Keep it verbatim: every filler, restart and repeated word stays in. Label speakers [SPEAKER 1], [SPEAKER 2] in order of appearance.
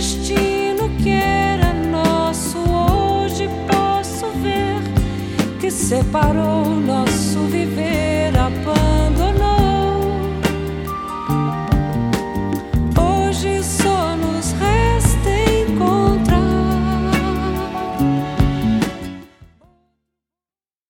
[SPEAKER 1] destino que era nosso, hoje posso ver que separou nosso viver a paz.